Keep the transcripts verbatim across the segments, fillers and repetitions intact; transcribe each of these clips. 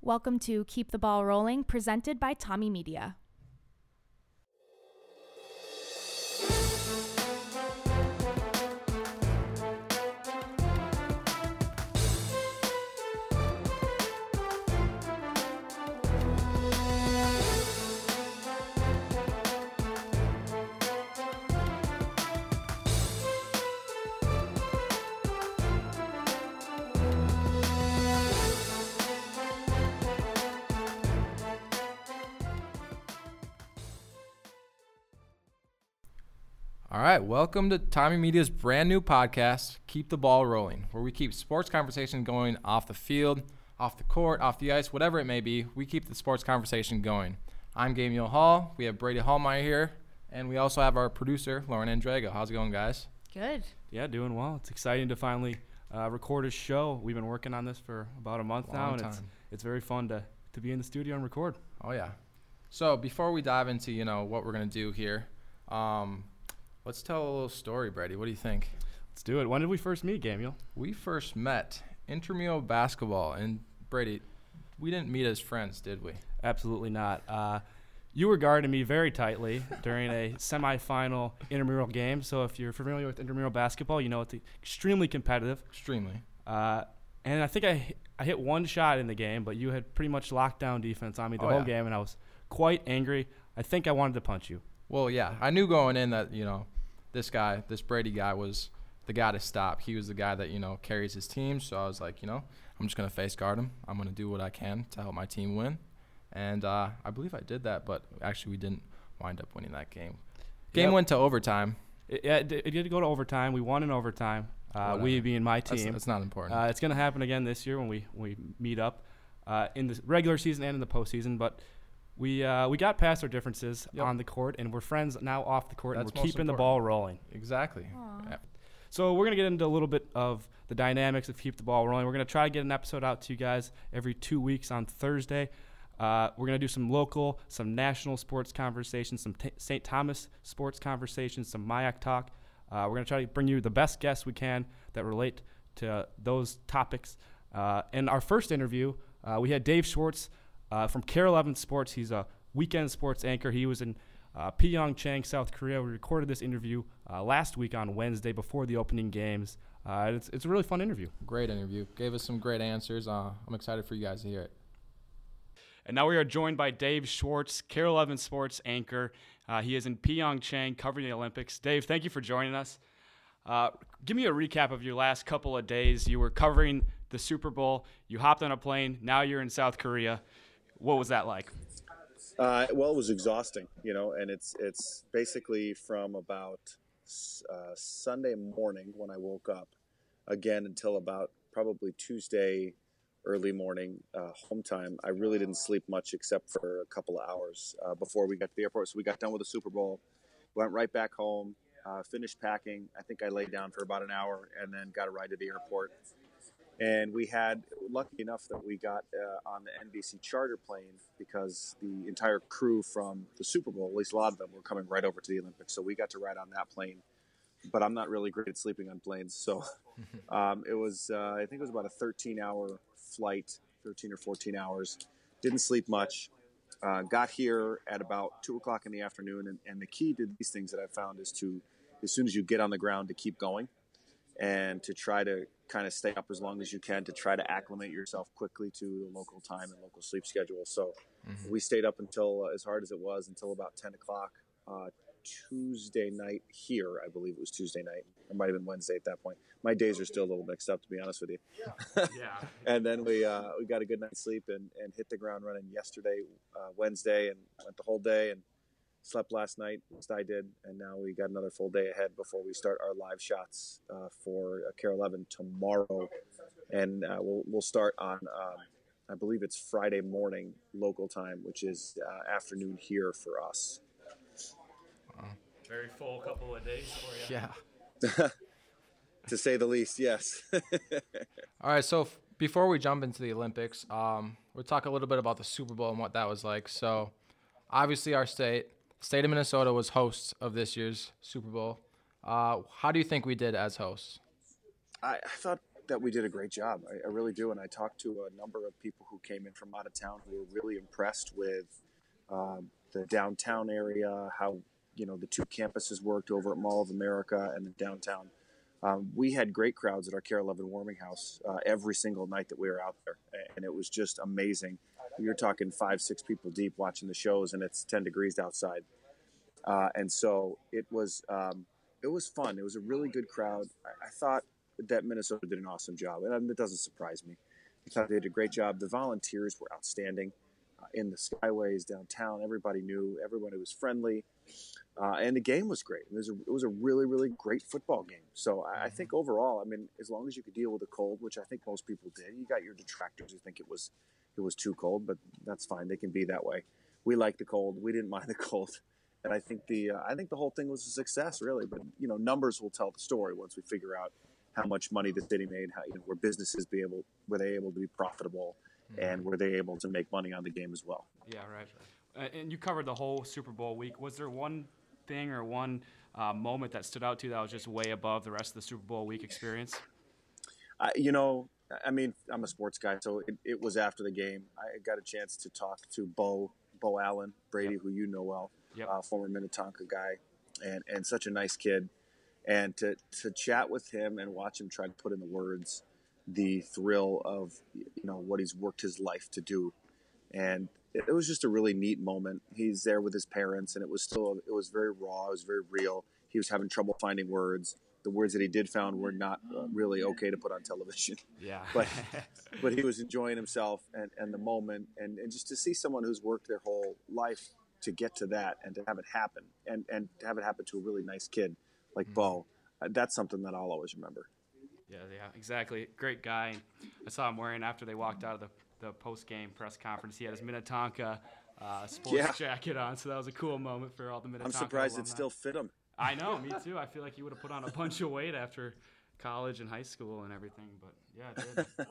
Welcome to Keep the Ball Rolling, presented by Tommy Media. All right, welcome to Tommy Media's brand new podcast, Keep the Ball Rolling, where we keep sports conversation going off the field, off the court, off the ice, whatever it may be. We keep the sports conversation going. I'm Gamio Hall. We have Brady Hallmeyer here, and we also have our producer, Lauren Andrago. How's it going, guys? Good. Yeah, doing well. It's exciting to finally uh, record a show. We've been working on this for about a month Long now, and time. it's it's very fun to, to be in the studio and record. Oh, yeah. So before we dive into, you know, what we're going to do here, um, let's tell a little story, Brady. What do you think? Let's do it. When did we first meet, Gamuel? We first met intramural basketball, and Brady, we didn't meet as friends, did we? Absolutely not. Uh, you were guarding me very tightly during a semifinal intramural game. So if you're familiar with intramural basketball, you know it's extremely competitive. Extremely. Uh, and I think I I hit one shot in the game, but you had pretty much locked down defense on me the Oh, whole yeah. game, and I was quite angry. I think I wanted to punch you. Well, yeah, I knew going in that, you know, this guy, this Brady guy was the guy to stop. He was the guy that, you know, carries his team. So I was like, you know, I'm just going to face guard him. I'm going to do what I can to help my team win. And uh, I believe I did that, but actually we didn't wind up winning that game. Game Yep. went to overtime. It, yeah, it, did- it did go to overtime. We won in overtime. Uh, we Whatever. being my That's, team. that's not important. Uh, it's going to happen again this year when we, we meet up uh, in the regular season and in the postseason. But we uh, we got past our differences Yep. on the court, and we're friends now off the court, That's and we're most keeping the important. ball rolling. exactly. Aw. Yeah. So we're going to get into a little bit of the dynamics of Keep the Ball Rolling. We're going to try to get an episode out to you guys every two weeks on Thursday. Uh, we're going to do some local, some national sports conversations, some t- Saint Thomas sports conversations, some M I A C talk. Uh, we're going to try to bring you the best guests we can that relate to those topics. Uh, in our first interview, uh, we had Dave Schwartz uh, from Care eleven Sports. He's a weekend sports anchor. He was in uh, Pyeongchang, South Korea. We recorded this interview uh, last week on Wednesday before the opening games. Uh, it's, it's a really fun interview. Great interview. Gave us some great answers. Uh, I'm excited for you guys to hear it. And now we are joined by Dave Schwartz, Care eleven Sports anchor. Uh, he is in Pyeongchang covering the Olympics. Dave, thank you for joining us. Uh, give me a recap of your last couple of days. You were covering the Super Bowl. You hopped on a plane. Now you're in South Korea. What was that like? Uh, well, it was exhausting, you know, and it's it's basically from about uh, Sunday morning when I woke up, again until about probably Tuesday early morning uh, home time. I really didn't sleep much except for a couple of hours uh, before we got to the airport. So we got done with the Super Bowl, went right back home, uh, finished packing. I think I laid down for about an hour and then got a ride to the airport. And we had, lucky enough that we got uh, on the N B C charter plane because the entire crew from the Super Bowl, at least a lot of them, were coming right over to the Olympics. So we got to ride on that plane. But I'm not really great at sleeping on planes. So um, it was, uh, I think it was about a thirteen-hour flight, thirteen or fourteen hours. Didn't sleep much. Uh, got here at about two o'clock in the afternoon. And, and the key to these things that I found is to, as soon as you get on the ground, to keep going and to try to kind of stay up as long as you can to try to acclimate yourself quickly to the local time and local sleep schedule. So Mhm. we stayed up until, uh, as hard as it was, until about ten o'clock uh, Tuesday night here. I believe it was Tuesday night. It might have been Wednesday at that point. My days are still a little mixed up, to be honest with you. Yeah. And then we uh, we got a good night's sleep and, and hit the ground running yesterday, uh, Wednesday, and went the whole day and slept last night, at least I did, and now we got another full day ahead before we start our live shots uh, for uh, Care eleven tomorrow, and uh, we'll we'll start on um, I believe it's Friday morning local time, which is uh, afternoon here for us. Very full couple of days for you. Yeah. To say the least, yes. All right, so f- before we jump into the Olympics, um, we'll talk a little bit about the Super Bowl and what that was like. So, obviously, our state, state of Minnesota, was hosts of this year's Super Bowl. Uh, how do you think we did as hosts? I, I thought that we did a great job. I, I really do. And I talked to a number of people who came in from out of town who were really impressed with um, the downtown area, how, you know, the two campuses worked over at Mall of America and the downtown. Um, we had great crowds at our Care eleven warming house uh, every single night that we were out there. And it was just amazing. You're talking five, six people deep watching the shows, and it's ten degrees outside. Uh, and so it was, um, it was fun. It was a really good crowd. I, I thought that Minnesota did an awesome job, and it doesn't surprise me. I thought they did a great job. The volunteers were outstanding uh, in the skyways downtown. Everybody knew, everybody was friendly, uh, and the game was great. It was, a, it was a really, really great football game. So I, I think overall, I mean, as long as you could deal with the cold, which I think most people did, you got your detractors who think it was it was too cold, but that's fine. They can be that way. We like the cold. We didn't mind the cold. And I think the uh, I think the whole thing was a success, really. But, you know, numbers will tell the story once we figure out how much money the city made, how, you know, were businesses be able, were they able to be profitable, mm-hmm. and were they able to make money on the game as well? Yeah, right. Uh, and you covered the whole Super Bowl week. Was there one thing or one uh, moment that stood out to you that was just way above the rest of the Super Bowl week experience? Uh, you know, I mean, I'm a sports guy, so it, it was after the game. I got a chance to talk to Bo, Bo Allen, Brady, yep. who you know well, yep. uh, former Minnetonka guy, and, and such a nice kid. And to, to chat with him and watch him try to put in the words the thrill of, you know, what he's worked his life to do. And it, it was just a really neat moment. He's there with his parents, and it was still, it was very raw. It was very real. He was having trouble finding words. The words that he did found were not uh, really okay to put on television. Yeah. but but he was enjoying himself and, and the moment. And, and just to see someone who's worked their whole life to get to that and to have it happen and, and to have it happen to a really nice kid like mm-hmm. Bo, uh, that's something that I'll always remember. Yeah, yeah, exactly. Great guy. I saw him wearing, after they walked out of the, the post-game press conference, he had his Minnetonka uh, sports yeah. jacket on, so that was a cool moment for all the Minnetonka I'm surprised alumni. It still fit him. I know, me too. I feel like he would have put on a bunch of weight after college and high school and everything, but yeah, it did.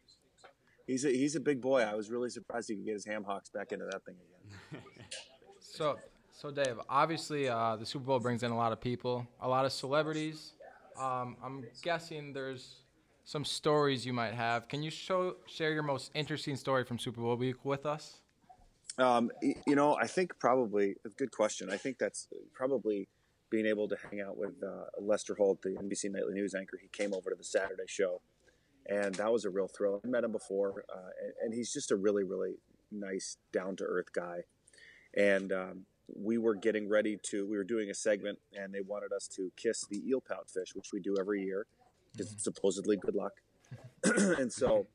he's a he's a big boy. I was really surprised he could get his ham hocks back into that thing again. so, so Dave, obviously uh, the Super Bowl brings in a lot of people, a lot of celebrities. Um, I'm guessing there's some stories you might have. Can you show share your most interesting story from Super Bowl week with us? Um, you know, I think probably a good question. I think that's probably being able to hang out with uh, Lester Holt, the N B C Nightly News anchor. He came over to the Saturday show, and that was a real thrill. I met him before, uh, and, and he's just a really, really nice, down-to-earth guy. And um, we were getting ready to, we were doing a segment, and they wanted us to kiss the eel pout fish, which we do every year. It's supposedly good luck. And so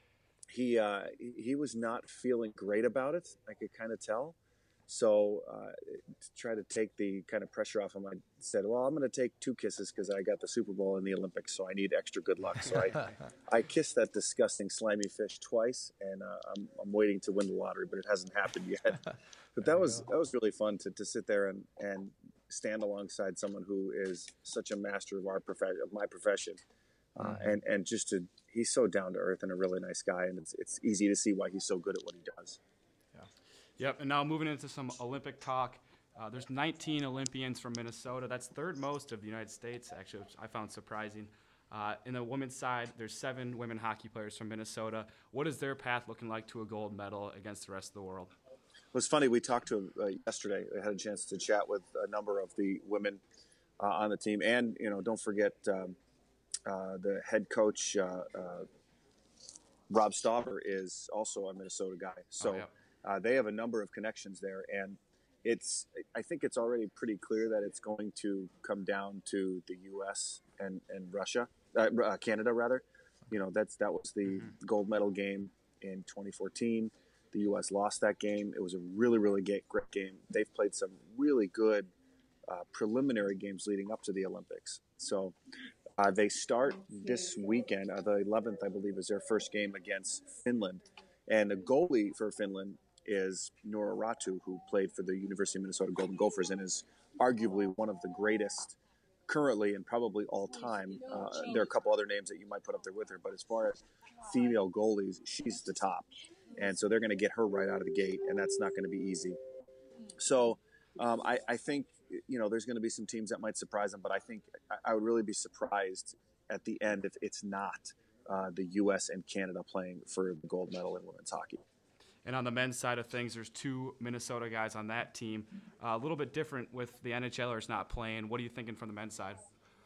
he uh, he was not feeling great about it. I could kind of tell. So uh, to try to take the kind of pressure off him, I said, well, I'm going to take two kisses because I got the Super Bowl and the Olympics, so I need extra good luck. So I, I kissed that disgusting slimy fish twice, and uh, I'm, I'm waiting to win the lottery, but it hasn't happened yet. But that was that was really fun to, to sit there and, and stand alongside someone who is such a master of our profession, of my profession, uh, mm-hmm. and and just to he's so down to earth and a really nice guy, and it's it's easy to see why he's so good at what he does. Yep, and now moving into some Olympic talk. Uh, there's nineteen Olympians from Minnesota. That's third most of the United States, actually, which I found surprising. Uh, in the women's side, there's seven women hockey players from Minnesota. What is their path looking like to a gold medal against the rest of the world? It was funny. We talked to uh, yesterday. I had a chance to chat with a number of the women uh, on the team. And, you know, don't forget um, uh, the head coach, uh, uh, Rob Stauber, is also a Minnesota guy. So. Oh, yeah. Uh, they have a number of connections there, and it's. I think it's already pretty clear that it's going to come down to the U S and, and Russia, uh, uh, Canada rather. You know, that's that was the mm-hmm. gold medal game in twenty fourteen. The U S lost that game. It was a really, really great game. They've played some really good uh, preliminary games leading up to the Olympics. So uh, they start this weekend. Uh, the eleventh, I believe, is their first game against Finland, and the goalie for Finland is Noora Ratu, who played for the University of Minnesota Golden Gophers and is arguably one of the greatest currently and probably all time. Uh, there are a couple other names that you might put up there with her, but as far as female goalies, she's the top. And so they're going to get her right out of the gate, and that's not going to be easy. So um, I, I think, you know, there's going to be some teams that might surprise them, but I think I, I would really be surprised at the end if it's not uh, the U S and Canada playing for the gold medal in women's hockey. And on the men's side of things, there's two Minnesota guys on that team. Uh, a little bit different with the NHLers not playing. What are you thinking from the men's side?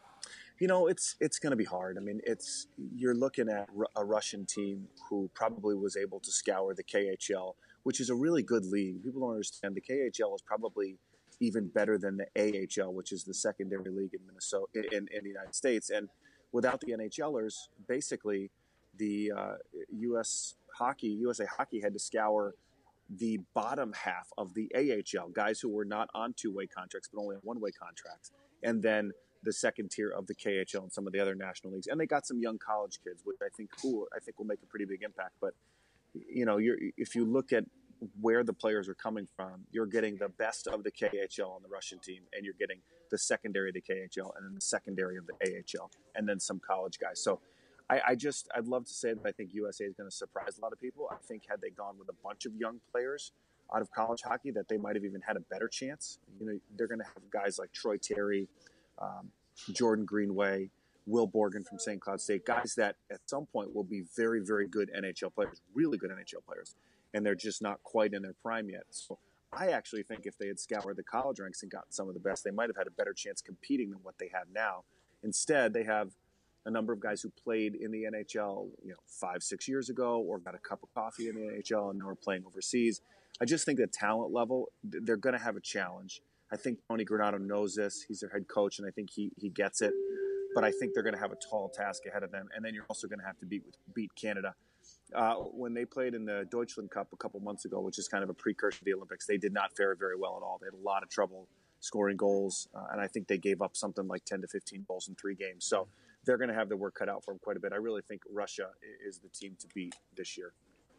You know, it's it's going to be hard. I mean, it's you're looking at a Russian team who probably was able to scour the K H L, which is a really good league. People don't understand the K H L is probably even better than the A H L, which is the secondary league in Minnesota in, in the United States. And without the NHLers, basically the uh, U S hockey, U S A Hockey had to scour the bottom half of the A H L, guys who were not on two-way contracts but only on one-way contracts, and then the second tier of the K H L and some of the other national leagues. And they got some young college kids, which I think cool. I think will make a pretty big impact. But you know, you're, if you look at where the players are coming from, you're getting the best of the K H L on the Russian team, and you're getting the secondary of the K H L, and then the secondary of the A H L, and then some college guys. So I, I just, I'd love to say that I think U S A is going to surprise a lot of people. I think had they gone with a bunch of young players out of college hockey, that they might have even had a better chance. You know, they're going to have guys like Troy Terry, um, Jordan Greenway, Will Borgen from Saint Cloud State, guys that at some point will be very, very good N H L players, really good N H L players, and they're just not quite in their prime yet. So I actually think if they had scoured the college ranks and gotten some of the best, they might have had a better chance competing than what they have now. Instead, they have a number of guys who played in the N H L, you know, five, six years ago, or got a cup of coffee in the N H L and now are playing overseas. I just think that talent level, they're going to have a challenge. I think Tony Granato knows this. He's their head coach, and I think he he gets it. But I think they're going to have a tall task ahead of them. And then you're also going to have to beat with, beat Canada. Uh, when they played in the Deutschland Cup a couple months ago, which is kind of a precursor to the Olympics, they did not fare very well at all. They had a lot of trouble scoring goals, uh, and I think they gave up something like ten to fifteen goals in three games. So they're going to have their work cut out for them quite a bit. I really think Russia is the team to beat this year.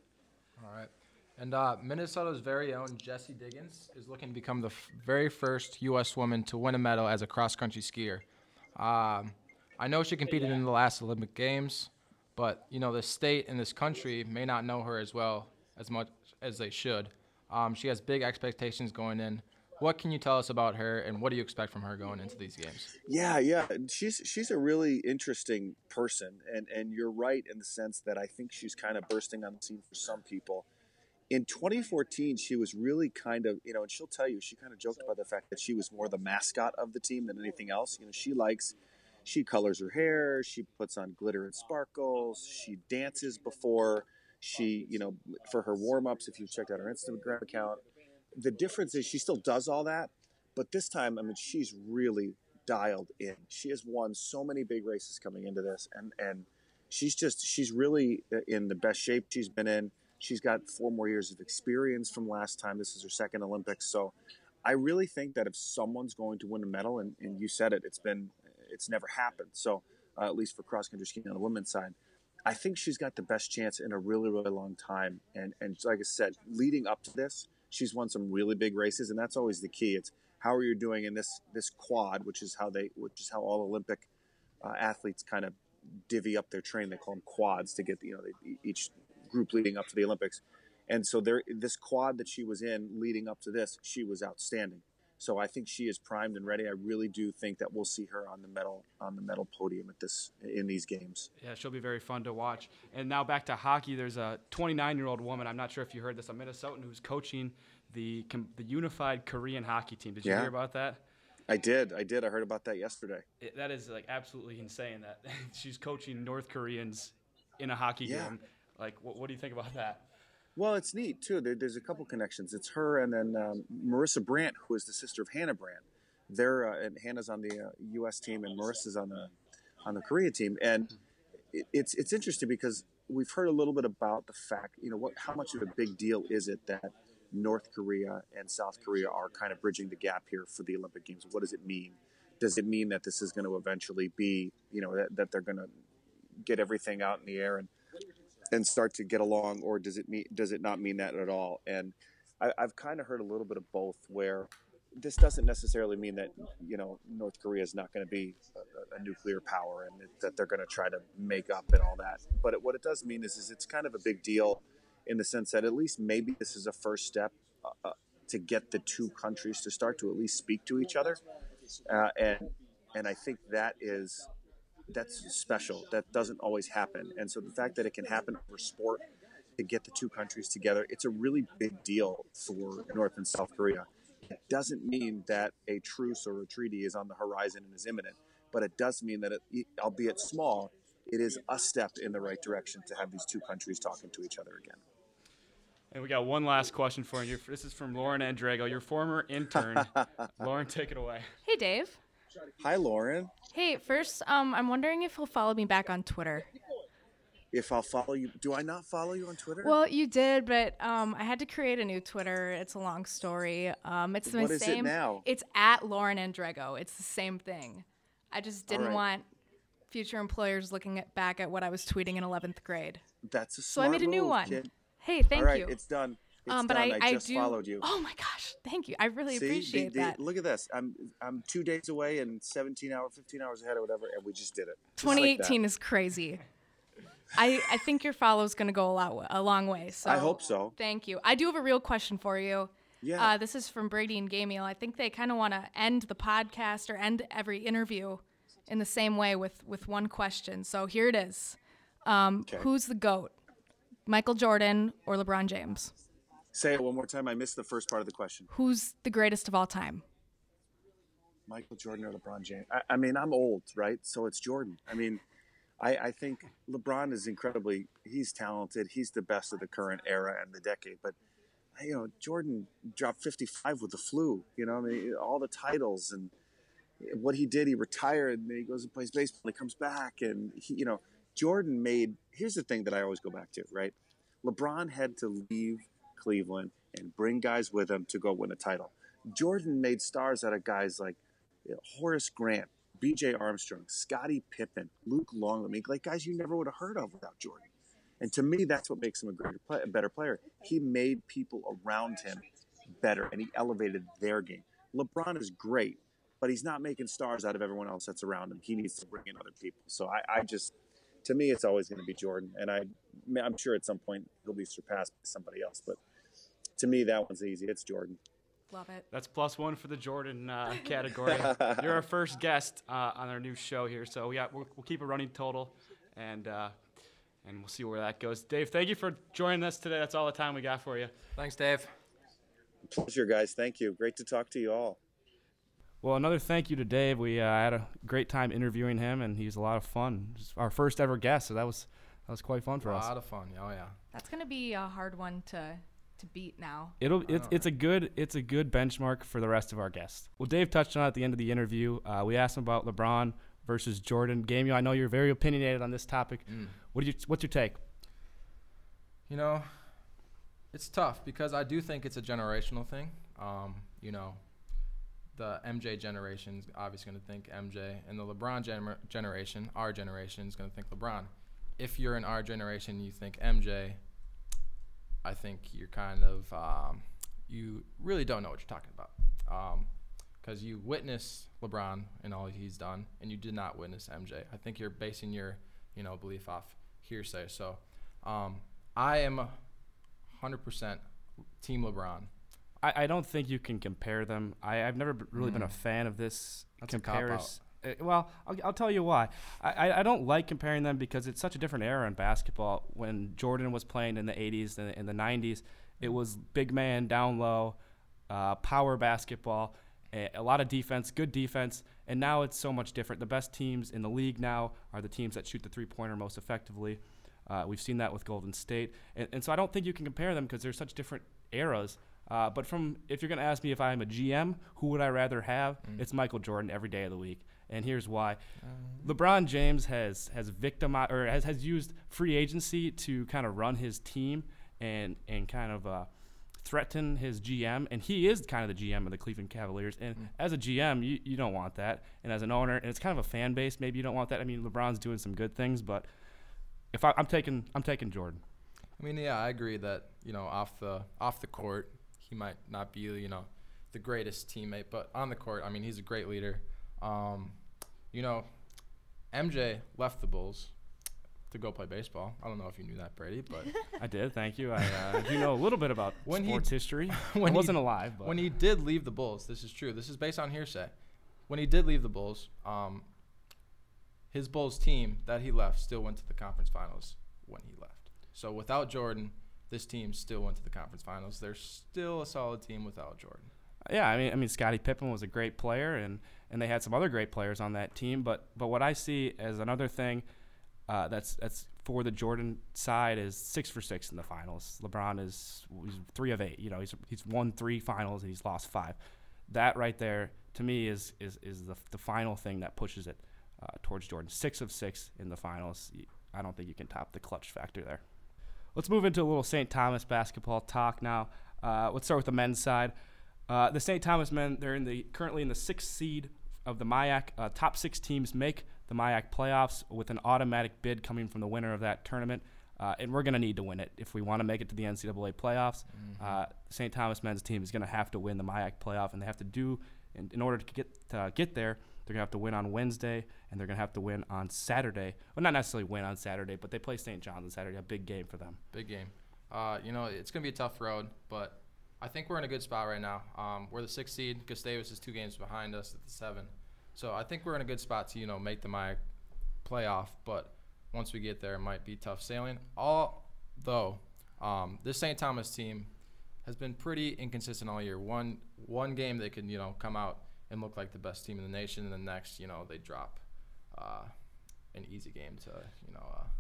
All right. And uh, Minnesota's very own Jessie Diggins is looking to become the f- very first U S woman to win a medal as a cross-country skier. Um, I know she competed in the last Olympic Games, but, you know, the state and this country may not know her as well as much as they should. Um, she has big expectations going in. What can you tell us about her, and what do you expect from her going into these games? Yeah, yeah. She's she's a really interesting person, and, and you're right in the sense that I think she's kind of bursting on the scene for some people. In twenty fourteen, she was really kind of, you know, and she'll tell you, she kind of joked about the fact that she was more the mascot of the team than anything else. You know, she likes, she colors her hair, she puts on glitter and sparkles, she dances before she, you know, for her warm-ups, if you've checked out her Instagram account. The difference is she still does all that, but this time, I mean, she's really dialed in. She has won so many big races coming into this, and, and she's just, she's really in the best shape she's been in. She's got four more years of experience from last time. This is her second Olympics. So I really think that if someone's going to win a medal, and, and you said it, it's been, it's never happened. So uh, at least for cross-country skiing on the women's side, I think she's got the best chance in a really, really long time. And, and like I said, leading up to this, she's won some really big races, and that's always the key. It's how are you doing in this, this quad, which is how they, which is how all Olympic uh, athletes kind of divvy up their training. They call them quads to get, you know, they, each group leading up to the Olympics. And so there, this quad that she was in leading up to this, she was outstanding. So I think she is primed and ready. I really do think that we'll see her on the medal on the medal podium at this in these games. Yeah, she'll be very fun to watch. And now back to hockey. There's a twenty-nine-year-old woman. I'm not sure if you heard this, a Minnesotan who's coaching the the unified Korean hockey team. Did you yeah. hear about that? I did. I did. I heard about that yesterday. It, that is like absolutely insane that she's coaching North Koreans in a hockey yeah. game. Like, what, what do you think about that? Well, it's neat, too. There, there's a couple connections. It's her and then um, Marissa Brandt, who is the sister of Hannah Brandt. They're, uh, and Hannah's on the uh, U S team, and Marissa's on the on the Korea team. And it, it's it's interesting because we've heard a little bit about the fact, you know, what how much of a big deal is it that North Korea and South Korea are kind of bridging the gap here for the Olympic Games? What does it mean? Does it mean that this is going to eventually be, you know, that, that they're going to get everything out in the air and and start to get along, or does it mean does it not mean that at all? And I, I've kind of heard a little bit of both, where this doesn't necessarily mean that, you know, North Korea is not going to be a, a nuclear power and that they're going to try to make up and all that. But it, what it does mean is, is it's kind of a big deal in the sense that at least maybe this is a first step uh, to get the two countries to start to at least speak to each other. Uh, and and I think that is that's special. That doesn't always happen. And so the fact that it can happen over sport to get the two countries together, it's a really big deal for North and South Korea. It doesn't mean that a truce or a treaty is on the horizon and is imminent, but it does mean that, it, albeit small, it is a step in the right direction to have these two countries talking to each other again. And we got one last question for you. This is from Lauren Andrego, your former intern. Lauren, take it away. Hey, Dave. Hi, Lauren. Hey, first, um, I'm wondering if you'll follow me back on Twitter. If I'll follow you, do I not follow you on Twitter? Well, you did, but um, I had to create a new Twitter. It's a long story. Um, it's the What is it same. now? It's at Lauren Andrego. It's the same thing. I just didn't right. want future employers looking at, back at what I was tweeting in eleventh grade. That's a So smart I made a new move, one. kid. Hey, thank All right, you. it's done. It's um, but done. I, I I just do. followed you. Oh my gosh, thank you. I really See, appreciate the- the- that. Look at this. I'm I'm two days away and seventeen hours, fifteen hours ahead or whatever, and we just did it. Just like twenty that. eighteen is crazy. I, I think your follow is going to go a lot a long way. So I hope so. Thank you. I do have a real question for you. Yeah. Uh, this is from Brady and Gamiel. I think they kind of want to end the podcast or end every interview in the same way with, with one question. So here it is. Um, Okay. Who's the GOAT? Michael Jordan or LeBron James? Say it one more time. I missed the first part of the question. Who's the greatest of all time? Michael Jordan or LeBron James? I, I mean, I'm old, right? So it's Jordan. I mean, I, I think LeBron is incredibly, he's talented. He's the best of the current era and the decade. But, you know, Jordan dropped fifty-five with the flu. You know, I mean, all the titles and what he did. He retired and then he goes and plays baseball. He comes back and, he, you know, Jordan made, here's the thing that I always go back to, right? LeBron had to leave Cleveland and bring guys with him to go win a title. Jordan made stars out of guys like you know, Horace Grant, B J Armstrong, Scottie Pippen, Luke Longley, I mean, like guys you never would have heard of without Jordan. And to me, that's what makes him a greater play, a better player. He made people around him better, and he elevated their game. LeBron is great, but he's not making stars out of everyone else that's around him. He needs to bring in other people. So I, I just, to me, it's always going to be Jordan, and I, I'm sure at some point he'll be surpassed by somebody else. But to me, that one's easy. It's Jordan. Love it. That's plus one for the Jordan uh, category. You're our first guest uh, on our new show here, so we got, we'll, we'll keep a running total, and uh, and we'll see where that goes. Dave, thank you for joining us today. That's all the time we got for you. Thanks, Dave. Pleasure, guys. Thank you. Great to talk to you all. Well, another thank you to Dave. We uh, had a great time interviewing him, and he's a lot of fun. Just our first ever guest, so that was that was quite fun for a us. lot of fun. Oh yeah. That's going to be a hard one to to beat now. It'll it's it's a good it's a good benchmark for the rest of our guests. Well, Dave touched on it at the end of the interview. Uh, we asked him about LeBron versus Jordan. Gamio, I know you're very opinionated on this topic. Mm. What do you what's your take? You know, it's tough because I do think it's a generational thing. Um, you know, the M J generation is obviously going to think M J, and the LeBron gener- generation, our generation, is going to think LeBron. If you're in our generation and you think M J, I think you're kind of, um, you really don't know what you're talking about. Because um, you witness LeBron and all he's done, and you did not witness M J. I think you're basing your, you know, belief off hearsay. So um, I am one hundred percent Team LeBron. I, I don't think you can compare them. I, I've never b- really Mm. been a fan of this That's a cop-out. comparison. Uh, well, I'll, I'll tell you why. I, I, I don't like comparing them because it's such a different era in basketball. When Jordan was playing in the eighties and in the nineties, it was big man, down low, uh, power basketball, a, a lot of defense, good defense, and now it's so much different. The best teams in the league now are the teams that shoot the three-pointer most effectively. Uh, we've seen that with Golden State. And, and so I don't think you can compare them because they're such different eras. Uh, but from if you're going to ask me if I'm a G M, who would I rather have? Mm. It's Michael Jordan every day of the week. And here's why. LeBron James has has victimized or has, has used free agency to kind of run his team and and kind of uh, threaten his G M. And he is kind of the G M of the Cleveland Cavaliers. And Mm. as a G M, you, you don't want that. And as an owner, and it's kind of a fan base, maybe you don't want that. I mean, LeBron's doing some good things, but if I, I'm taking I'm taking Jordan. I mean, yeah, I agree that, you know, off the off the court, he might not be, you know, the greatest teammate, but on the court, I mean, he's a great leader. Um, you know, M J left the Bulls to go play baseball. I don't know if you knew that, Brady, but I did, thank you. I uh, do know a little bit about When he sports d- history. when I he- wasn't alive, but when he did leave the Bulls, this is true. This is based on hearsay. When he did leave the Bulls, um, his Bulls team that he left still went to the conference finals when he left. So without Jordan, this team still went to the conference finals. They're still a solid team without Jordan. Yeah, I mean, I mean, Scottie Pippen was a great player, and, and they had some other great players on that team. But but what I see as another thing uh, that's that's for the Jordan side is six for six in the finals. LeBron is he's three of eight. You know, he's he's won three finals and he's lost five. That right there to me is is is the the final thing that pushes it uh, towards Jordan. Six of six in the finals. I don't think you can top the clutch factor there. Let's move into a little Saint Thomas basketball talk now. Uh, let's start with the men's side. Uh, the Saint Thomas men, they're in the currently in the sixth seed of the M I A C. Uh, top six teams make the M I A C playoffs with an automatic bid coming from the winner of that tournament. Uh, and we're going to need to win it if we want to make it to the N C double A playoffs. Mm-hmm. Uh, Saint Thomas men's team is going to have to win the M I A C playoff, and they have to do, in, in order to get uh, get there, they're going to have to win on Wednesday, and they're going to have to win on Saturday. Well, not necessarily win on Saturday, but they play Saint John's on Saturday, a big game for them. Big game. Uh, you know, it's going to be a tough road, but I think we're in a good spot right now. Um, we're the sixth seed. Gustavus is two games behind us at the seven. So I think we're in a good spot to, you know, make the M I A C playoff. But once we get there, it might be tough sailing. Although um, this Saint Thomas team has been pretty inconsistent all year. One one game they can, you know, come out and look like the best team in the nation, and the next, you know, they drop uh, an easy game to, you know, uh,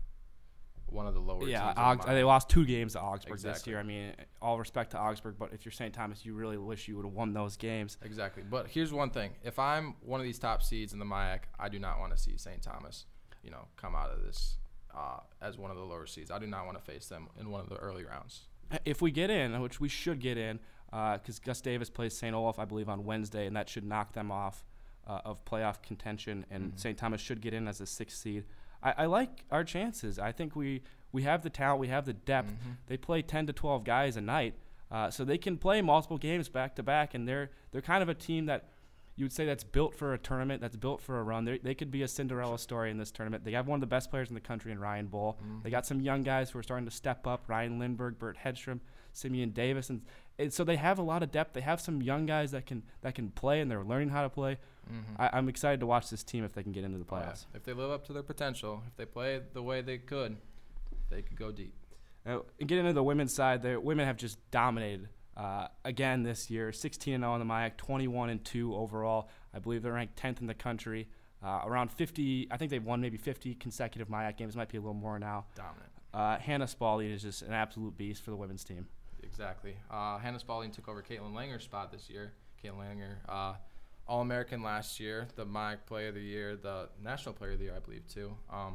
one of the lower yeah, teams. Augs- they lost two games to Augsburg exactly. this year. I mean, all respect to Augsburg, but if you're Saint Thomas, you really wish you would have won those games. Exactly. But here's one thing. If I'm one of these top seeds in the M I A C, I do not want to see Saint Thomas, you know, come out of this uh, as one of the lower seeds. I do not want to face them in one of the early rounds. If we get in, which we should get in, because uh, Gustavus plays Saint Olaf, I believe, on Wednesday, and that should knock them off uh, of playoff contention, and mm-hmm. Saint Thomas should get in as a sixth seed. I, I like our chances. I think we – We have the talent. We have the depth. Mm-hmm. They play ten to twelve guys a night, uh, so they can play multiple games back to back. And they're they're kind of a team that you would say that's built for a tournament, that's built for a run. They're, they could be a Cinderella story in this tournament. They have one of the best players in the country in Ryan Bull. Mm-hmm. They got some young guys who are starting to step up: Ryan Lindbergh, Bert Hedstrom, Simeon Davis, and, and so they have a lot of depth. They have some young guys that can that can play, and they're learning how to play. Mm-hmm. I, I'm excited to watch this team if they can get into the playoffs. Oh, yeah. If they live up to their potential, if they play the way they could, they could go deep. Uh, and get into the women's side, the women have just dominated uh, again this year. sixteen and oh in the M I A C, twenty-one and two overall. I believe they're ranked tenth in the country. Uh, around fifty, I think they've won maybe fifty consecutive M I A C games. Might be a little more now. Dominant. Uh, Hannah Spalding is just an absolute beast for the women's team. Exactly. Uh, Hannah Spalding took over Caitlin Langer's spot this year. Caitlin Langer, uh, All-American last year, the M I A C Player of the Year, the National Player of the Year, I believe, too. Um,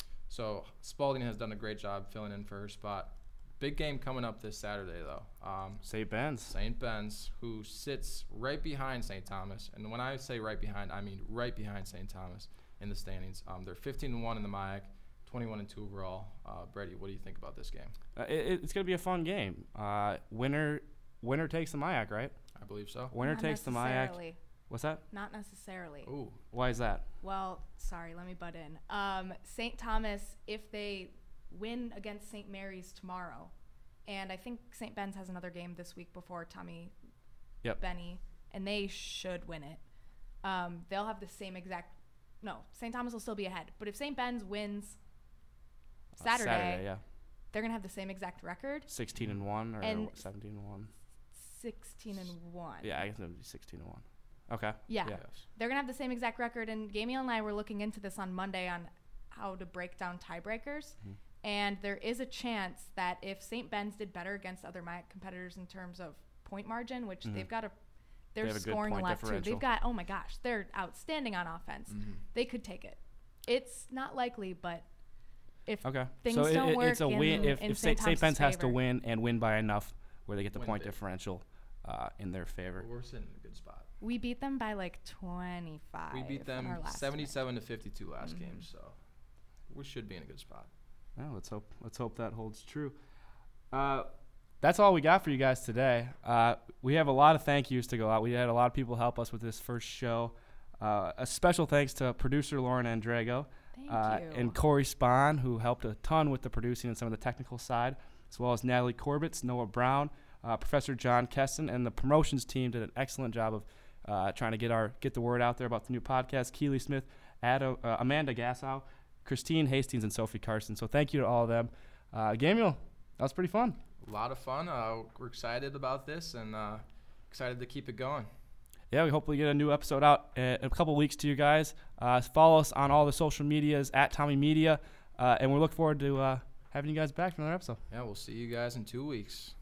So Spalding has done a great job filling in for her spot. Big game coming up this Saturday, though. Um, Saint Ben's. Saint Ben's, who sits right behind Saint Thomas. And when I say right behind, I mean right behind Saint Thomas in the standings. Um, they're fifteen and one in the M I A C, twenty-one and two overall. Uh, Brady, what do you think about this game? Uh, it, it's going to be a fun game. Uh, winner winner takes the M I A C, right? I believe so. Winner Not takes the M I A C. What's that? Not necessarily. Ooh. Why is that? Well, sorry, let me butt in. Um, Saint Thomas, if they win against Saint Mary's tomorrow, and I think Saint Ben's has another game this week before Tommy yep. Benny, and they should win it. Um, they'll have the same exact – no, Saint Thomas will still be ahead. But if Saint Ben's wins Saturday, uh, Saturday yeah. they're going to have the same exact record. sixteen and one or and seventeen and one? sixteen and one. Yeah, I guess it would be sixteen and one. Okay. Yeah. yeah. They're going to have the same exact record. And Gamiel and I were looking into this on Monday on how to break down tiebreakers. Mm-hmm. And there is a chance that if Saint Ben's did better against other M I A C competitors in terms of point margin, which mm-hmm. they've got a – they're they scoring a, a lot too. They've got – oh, my gosh. They're outstanding on offense. Mm-hmm. They could take it. It's not likely, but if okay. things so don't it, work it's a in, win, if, in if Saint Saint Ben's has to favor. win and win by enough where they get the Win point big. differential uh, in their favor. Well, we're sitting in a good spot. We beat them by like twenty-five. We beat them seventy-seven to fifty-two last mm-hmm. game, so we should be in a good spot. Well, let's hope let's hope that holds true. Uh, that's all we got for you guys today. Uh, we have a lot of thank yous to go out. We had a lot of people help us with this first show. Uh, a special thanks to producer Lauren Andrego Thank uh, you. and Corey Spahn, who helped a ton with the producing and some of the technical side, as well as Natalie Corbett, Noah Brown, uh, Professor John Keston, and the promotions team did an excellent job of uh, trying to get our get the word out there about the new podcast. Keely Smith Adam, uh, Amanda Gassow, Christine Hastings, and Sophie Carson. So thank you to all of them. Uh, Gamiel, that was pretty fun. A lot of fun. Uh, we're excited about this and uh, excited to keep it going. Yeah, we hopefully get a new episode out in a couple weeks to you guys. Uh, follow us on all the social medias at Tommy Media, uh, and we look forward to uh, having you guys back for another episode. Yeah, we'll see you guys in two weeks.